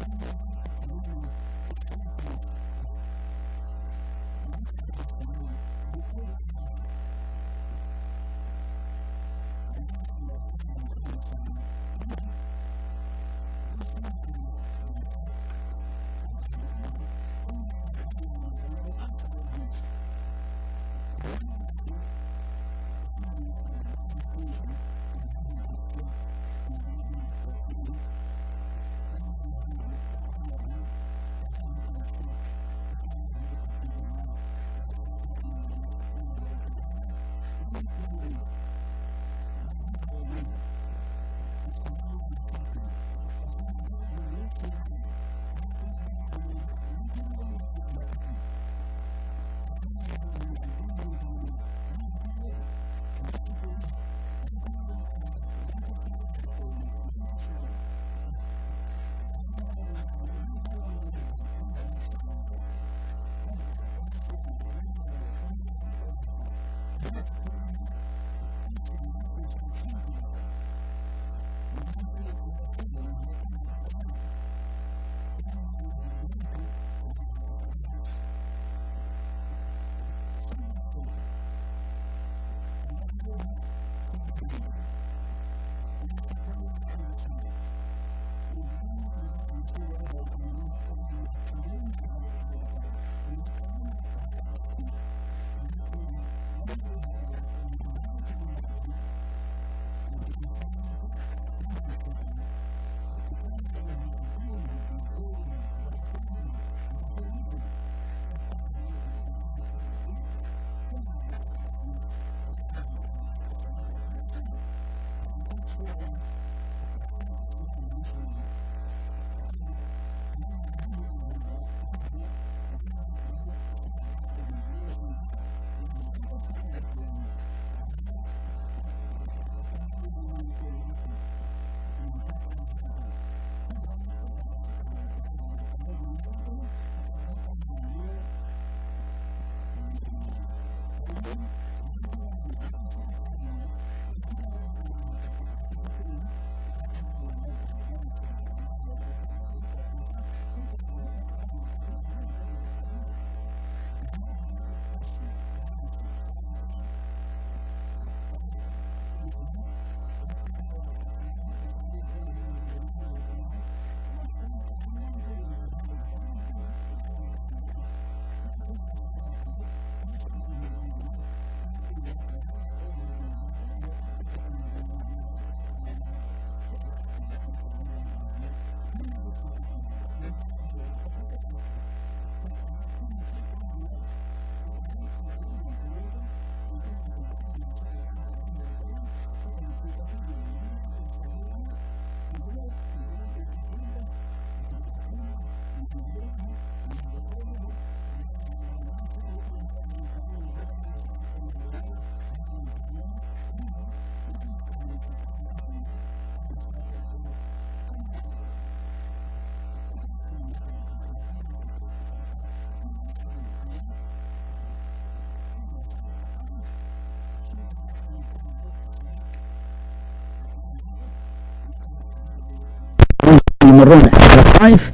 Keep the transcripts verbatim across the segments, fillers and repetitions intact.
يمرون على الطائف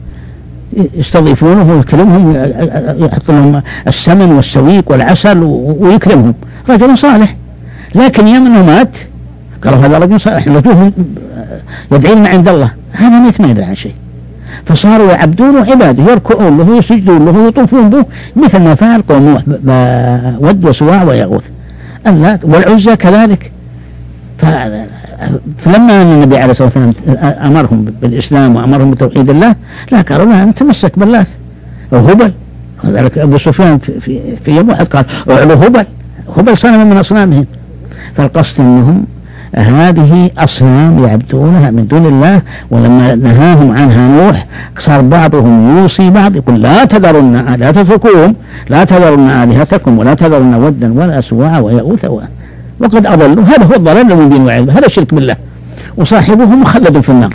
يستضيفونه ويكرمهم، يحط لهم السمن والسويق والعسل ويكرمهم. رجل صالح، لكن يوم انه مات قالوا هذا رجل صالح نرجوه يدعي لنا عند الله. هذا ميت ما يدري عن شيء، فصاروا يعبدونه عباده، يركعون له ويسجدون له ويطوفون به مثل ما فعل قوم ود وسواع ويغوث اللات والعزى كذلك. فلما أن النبي عليه الصلاة والسلام أمرهم بالإسلام وأمرهم بتوحيد الله، لا قالوا لا نتمسك بالله وهبل. وذلك أبو سفيان في, في, في يوم واحد قال اعلو هبل، هبل صنم من أصنامهم. فالقصد أنهم هذه أصنام يعبدونها من دون الله، ولما نهاهم عنها نوح صار بعضهم يوصي بعض يقول لا تذرن، لا تتركوهم، لا تذرن آلهتكم ولا تذرن ودا ولا سواع ويغوث وقد أضلوا. هذا هو الضلال المبين والعياذ، هذا الشرك بالله، وصاحبه مخلد في النار.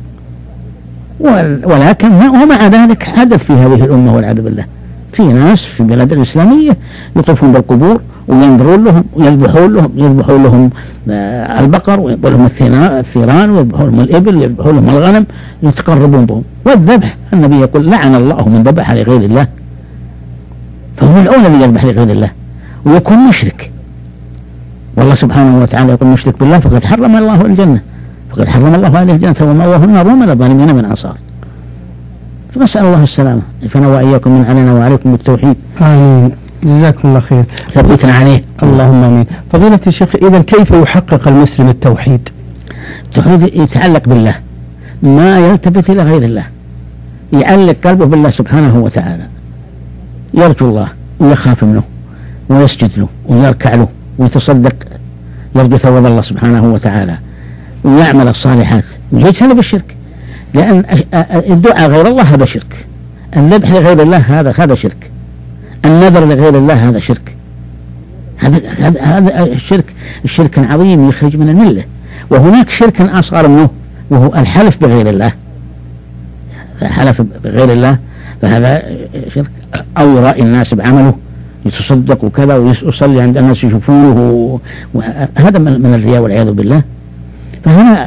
ولكن ومع ذلك حدث في هذه الأمة والعياذ بالله في ناس في البلاد الإسلامية يطوفون بالقبور وينظرون لهم ويذبحون لهم يذبحون لهم البقر ويذبحون لهم الثيران ويذبحون لهم الإبل ويذبحون لهم الغنم يتقربون بهم. والذبح النبي يقول لعن الله من ذبح لغير الله، فهو الأولى الذي يذبح لغير الله ويكون مشرك. والله سبحانه وتعالى يقول مشرك بالله فقد حرم الله الجنة، فقد حرم الله عليه الجنة ومأواه النار وما للظالمين من أنصار. فنسأل الله السلامة يجعلنا وإياكم من علينا وعليكم بالتوحيد. آمين. جزاكم الله خير. ثبتنا عليه. اللهم آمين. فضيلة الشيخ، إذا كيف يحقق المسلم التوحيد؟ التوحيد يتعلق بالله، ما يلتفت إلى غير الله، يعلق قلبه بالله سبحانه وتعالى، يرجو الله ويخاف منه ويسجد له ويركع له ويتصدق، يرجو ثواب الله سبحانه وتعالى ويعمل الصالحات ويجتنب الشرك، لأن الدعاء غير الله هذا شرك، الذبح لغير الله هذا هذا شرك، النذر لغير الله هذا شرك، هذا هذا الشرك الشرك عظيم يخرج من الملة. وهناك شرك أصغر منه وهو الحلف بغير الله، حلف بغير الله فهذا شرك، أو يرائي الناس بعمله يتصدق وكذا ويصلي عند الناس يشوفونه، هذا من الرياء والعياذ بالله. فهنا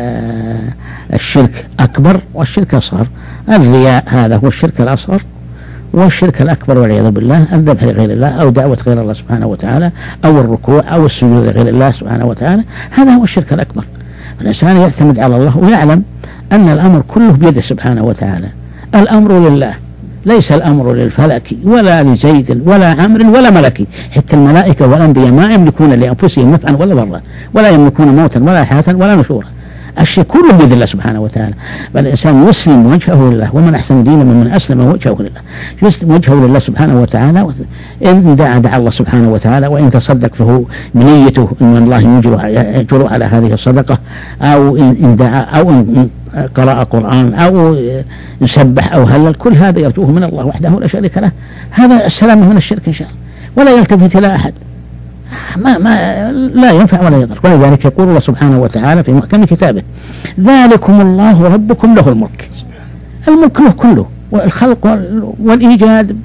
الشرك أكبر والشرك أصغر. الرياء هذا هو الشرك الأصغر، والشرك الأكبر والعياذ بالله الذبح لغير الله أو دعوة غير الله سبحانه وتعالى أو الركوع أو السجود لغير الله سبحانه وتعالى، هذا هو الشرك الأكبر. الإنسان يعتمد على الله ويعلم أن الأمر كله بيده سبحانه وتعالى، الأمر لله، ليس الأمر للفلك ولا لزيد ولا عمر ولا ملك. حتى الملائكة والأنبياء ما يملكون لأنفسهم نفعا ولا ضرا، ولا يملكون موتا ولا حياة ولا نشورا، الشيء كله بيد الله سبحانه وتعالى. فالإنسان يسلم وجهه لله، ومن أحسن دينا ممن أسلم وجهه لله، يسلم وجهه لله سبحانه وتعالى. إن دعا دعا الله سبحانه وتعالى، وإن تصدق فهو بنيته إن الله يجر على هذه الصدقة، أو إن دعا أو إن قرأ قرآن أو يسبح أو هلل، كل هذا يرجوه من الله وحده لا شريك له. هذا السلامة من الشرك إن شاء الله، ولا يلتفت إلى أحد، ما ما لا ينفع ولا يضر. ولذلك يقول الله سبحانه وتعالى في محكم كتابه: ذلكم الله ربكم له الملك. الملك له كله، والخلق والإيجاد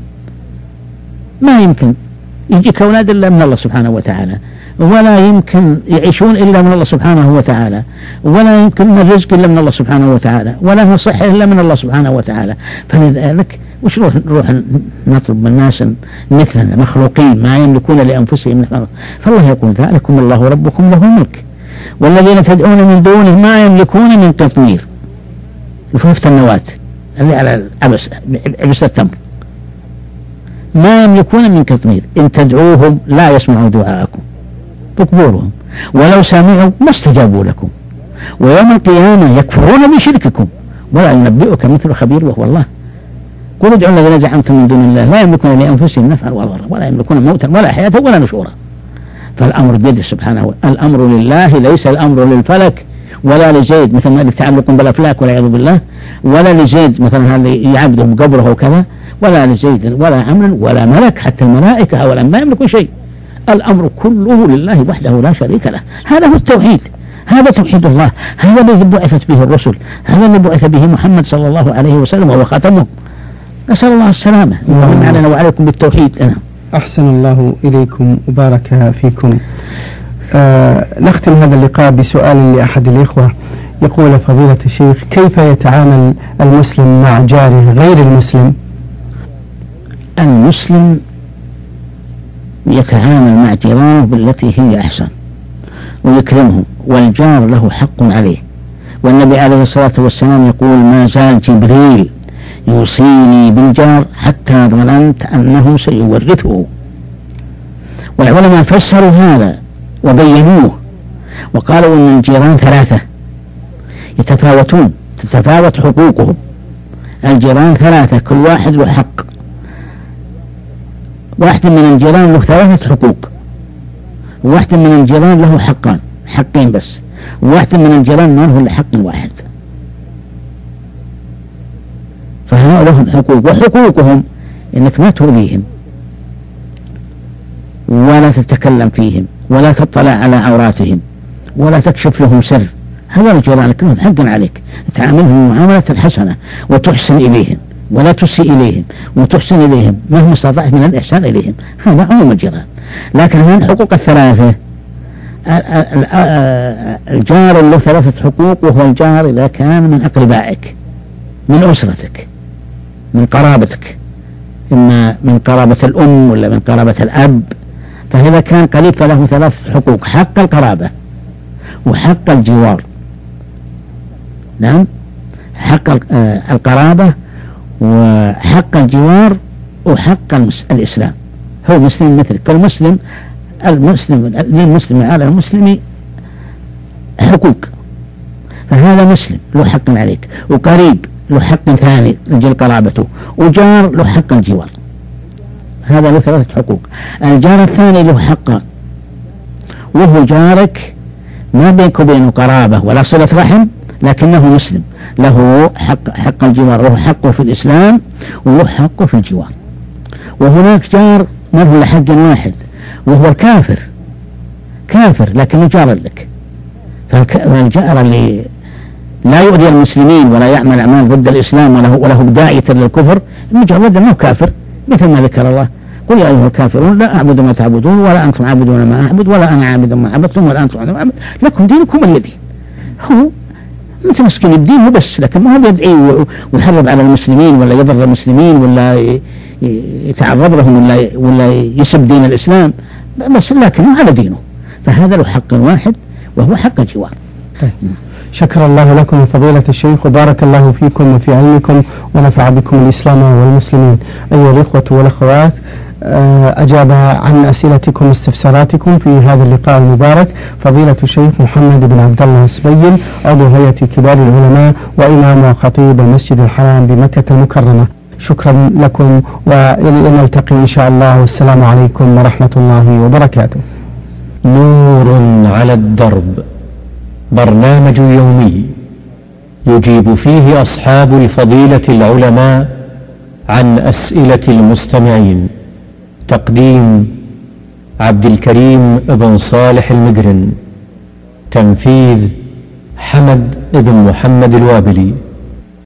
ما يمكن يجيك أولاد إلا من الله سبحانه وتعالى، ولا يمكن يعيشون إلا من الله سبحانه وتعالى، ولا يمكن الرزق إلا من الله سبحانه وتعالى، ولا الصحة إلا من الله سبحانه وتعالى. فلذلك وش نروح نروح نطلب من الناس مثلنا مخلوقين ما يملكون لأنفسهم نحن؟ فالله يقول: ذلكم الله ربكم له الملك والذين تدعون من دونه ما يملكون من قطمير. لفافة النواة اللي على العبس عبس التمر، ما يملكون من قطمير، إن تدعوهم لا يسمعوا دعاءكم بقبورهم، ولو سمعوا ما استجابوا لكم، ويوم القيامة يكفرون بشرككم ولا ينبئك مثل خبير وهو الله. قل ادعوا الذين زعمتم من دون الله لا يملكون لأنفسهم نفعا ولا ضرا ولا يملكون موتا ولا حياة ولا نشورا. فالأمر بيده سبحانه، الأمر لله، ليس الأمر للفلك ولا لزيد مثل ما يتعلق بالأفلاك والعياذ بالله، ولا لزيد مثلا هذا يعبده بقبره وكذا، ولا لزيد ولا عمر ولا ملك، حتى الملائكة ولا ما يملكون شيء. الأمر كله لله وحده لا شريك له. هذا هو التوحيد، هذا توحيد الله، هذا الذي بعثت به الرسل، هذا الذي بعث به محمد صلى الله عليه وسلم وهو خاتمه. نسأل الله السلامة ومن علينا وعليكم بالتوحيد. أنا أحسن الله إليكم وبارك فيكم. آه نختم هذا اللقاء بسؤال لأحد الإخوة، يقول: فضيلة الشيخ، كيف يتعامل المسلم مع جاره غير المسلم؟ المسلم يتعامل مع جيرانه بالتي هي أحسن ويكرمهم، والجار له حق عليه. والنبي عليه الصلاة والسلام يقول: ما زال جبريل يوصيني بالجار حتى ظننت أنه سيورثه. والعلماء فسروا هذا وبينوه وقالوا إن الجيران ثلاثة يتفاوتون، تتفاوت حقوقهم. الجيران ثلاثة، كل واحد له حق. واحد من الجيران له ثلاثة حقوق، وواحد من الجيران له حقان، حقين بس، وواحد من الجيران ما له إلا حق واحد. فهؤلاء لهم حقوق، وحقوقهم إنك ما تؤذيهم ولا تتكلم فيهم ولا تطلع على عوراتهم ولا تكشف لهم سر. هذول جيرانك لهم حق عليك، تعاملهم معاملة الحسنة وتحسن إليهم ولا تسيء إليهم وتحسن إليهم مهما استطعت من الإحسان إليهم، هذا عموم الجيران. لكن هذه الحقوق الثلاثة، الجار له ثلاثة حقوق، وهو الجار إذا كان من أقربائك، من أسرتك، من قرابتك، إما من قرابة الأم ولا من قرابة الأب، فإذا كان قريب فله ثلاث حقوق: حق القرابة، وحق الجوار، نعم، حق القرابة وحق الجوار وحق الإسلام. هو مسلم مثلك، فالمسلم المسلم للمسلم على المسلم حقوق، فهذا مسلم له حق عليك، وقريب له حق ثاني لجل قرابته، وجار له حق الجوار، هذا له ثلاثة حقوق. الجار الثاني له حق، وهو جارك ما بينك وبينه قرابة ولا صلة رحم، لكنه مسلم، له حق حق الجوار، وهو حقه في الإسلام وله حقه في الجوار. وهناك جار ما هو لحق واحد، وهو الكافر، كافر لكنه جار لك. فالجار اللي لا يؤذي المسلمين ولا يعمل أعمال ضد الإسلام وله وله بداية للكفر، مجرد أنه كافر، مثل ما ذكر الله: قل يا أيها الكافرون لا أعبد ما تعبدون ولا أنتم عابدون ما أعبد ولا أنا عابد ما عبدتم ولا أنتم عابدون ما أعبد لكم دينكم ولي دين. هو متمسكين الدين هو بس، لكن ما هو يدعي ويحرض على المسلمين ولا يضر المسلمين ولا يتعرض لهم ولا ولا يسب دين الإسلام بس، لكنه على دينه، فهذا له حق واحد وهو حق الجوار. طيب. شكر الله لكم فضيلة الشيخ، وبارك الله فيكم وفي علمكم، ونفع بكم الإسلام والمسلمين. أيها الإخوة والأخوات، أجاب عن أسئلتكم واستفساراتكم في هذا اللقاء المبارك فضيلة الشيخ محمد بن عبد الله السبيل، عضو هيئة كبار العلماء وإمام وخطيب المسجد الحرام بمكة المكرمة. شكرا لكم، ونلتقي إن شاء الله، والسلام عليكم ورحمة الله وبركاته. نور على الدرب، برنامج يومي يجيب فيه أصحاب الفضيلة العلماء عن أسئلة المستمعين. تقديم عبد الكريم بن صالح المقرن، تنفيذ حمد بن محمد الوابلي.